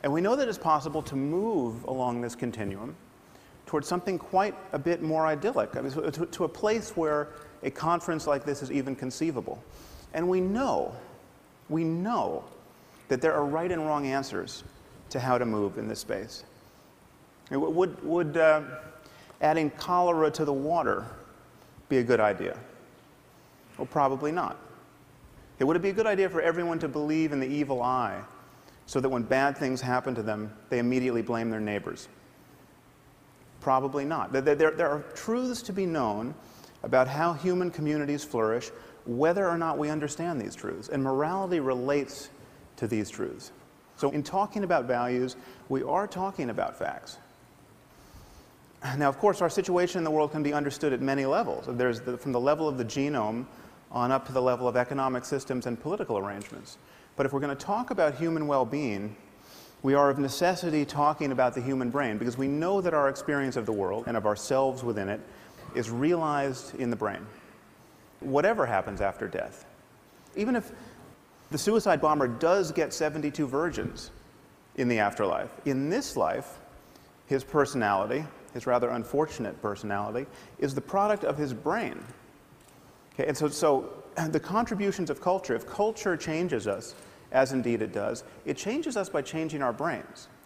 And we know that it's possible to move along this continuum towards something quite a bit more idyllic, I mean, to a place where a conference like this is even conceivable. And we know that there are right and wrong answers to how to move in this space. Would adding cholera to the water be a good idea? Well, probably not. Would it be a good idea for everyone to believe in the evil eye so that when bad things happen to them, they immediately blame their neighbors? Probably not. There are truths to be known about how human communities flourish, whether or not we understand these truths. And morality relates to these truths. So in talking about values, we are talking about facts. Now, of course, our situation in the world can be understood at many levels. From the level of the genome on up to the level of economic systems and political arrangements. But if we're going to talk about human well-being, we are of necessity talking about the human brain, because we know that our experience of the world and of ourselves within it is realized in the brain, whatever happens after death. Even if the suicide bomber does get 72 virgins in the afterlife, in this life, his personality, his rather unfortunate personality, is the product of his brain. Okay, and so the contributions of culture, if culture changes us, as indeed it does, it changes us by changing our brains.